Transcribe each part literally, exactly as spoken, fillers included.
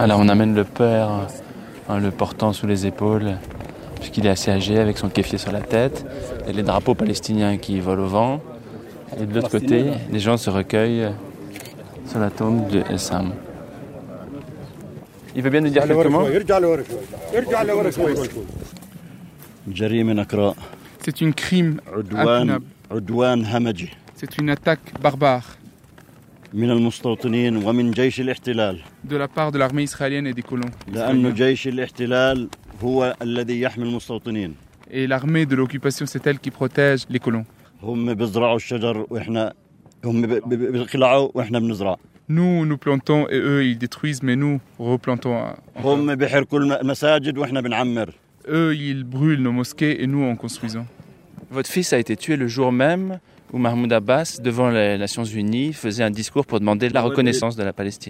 Voilà, on amène le père en le portant sous les épaules, puisqu'il est assez âgé, avec son kéfier sur la tête, et les drapeaux palestiniens qui volent au vent. Et de l'autre côté, les gens se recueillent sur la tombe de Essam. Il veut bien nous dire quelques mots? C'est une crime imprenable. C'est une attaque barbare de la part de l'armée israélienne et des colons. Et l'armée de l'occupation, c'est elle qui protège les colons. Nous, nous plantons et eux, ils détruisent, mais nous replantons. Eux, ils brûlent nos mosquées et nous, en construisons. Votre fils a été tué le jour même où Mahmoud Abbas, devant les Nations Unies, faisait un discours pour demander la reconnaissance de la Palestine.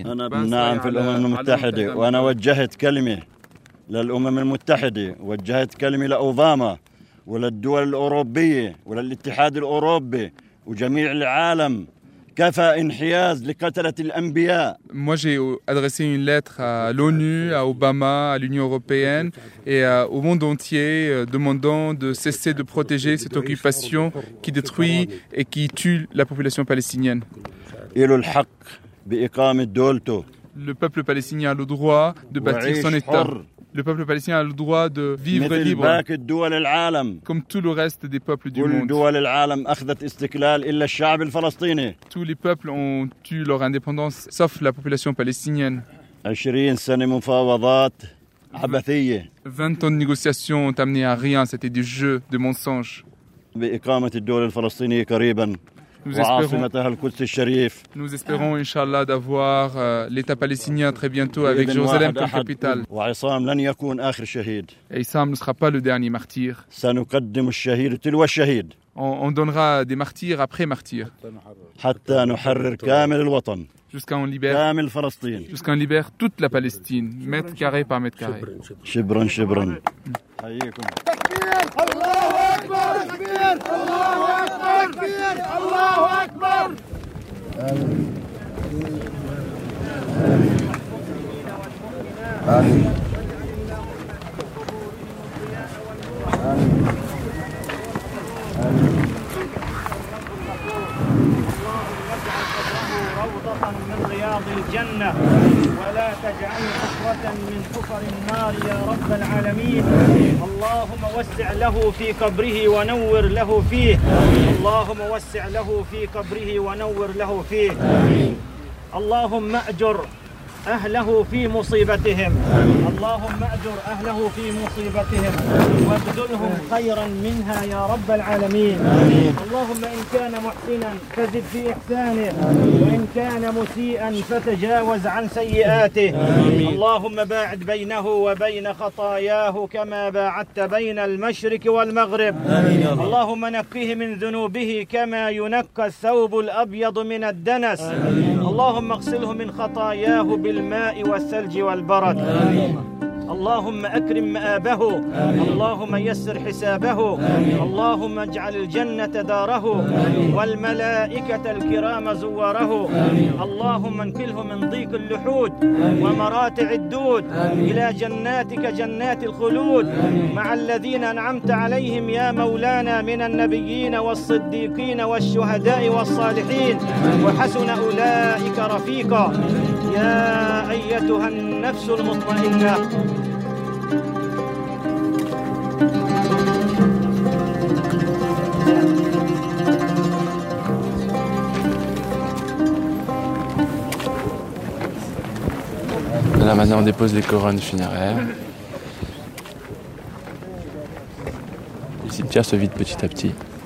Moi, j'ai adressé une lettre à l'ONU, à Obama, à l'Union européenne et au monde entier euh, demandant de cesser de protéger cette occupation qui détruit et qui tue la population palestinienne. Le peuple palestinien a le droit de bâtir son État. Le peuple palestinien a le droit de vivre libre, comme tout le reste des peuples du monde. Tous les peuples ont eu leur indépendance, sauf la population palestinienne. vingt ans de négociations ont amené à rien, c'était des jeux de mensonges. Nous espérons, nous espérons, Inch'Allah, d'avoir euh, l'État palestinien très bientôt avec Jérusalem comme capitale. Et Issam ne sera pas le dernier martyr. On, on donnera des martyrs après martyrs. Jusqu'à on libère, jusqu'à on libère toute la Palestine, mètre carré par mètre carré. شبرا شبرا حييكم الله أكبر الله أكبر الله أكبر آمين آمين آمين روضة من رياض الجنة ولا تجعل حفرة من حفر النار يا رب العالمين. اللهم وسع له في قبره ونور له فيه. اللهم وسع له في قبره ونور له فيه. اللهم أجر أهله في مصيبتهم. اللهم أجر أهله في مصيبتهم وابذلهم خيرا منها يا رب العالمين. اللهم إن كان محسنا فزد في إحسانه وإن كان مسيئا فتجاوز عن سيئاته. اللهم باعد بينه وبين خطاياه كما باعدت بين المشرق والمغرب. اللهم نقيه من ذنوبه كما ينقى الثوب الأبيض من الدنس. اللهم اغسله من خطاياه بالماء والثلج والبرد. اللهم أكرم مآبه. اللهم يسر حسابه. اللهم اجعل الجنة داره والملائكة الكرام زواره. اللهم انقله من ضيق اللحود ومراتع الدود إلى جناتك جنات الخلود مع الذين أنعمت عليهم يا مولانا من النبيين والصديقين والشهداء والصالحين وحسن أولئك رفيقا. يا أيتها النفس المطمئنة Là maintenant on dépose les couronnes funéraires. Le cimetière se vide petit à petit.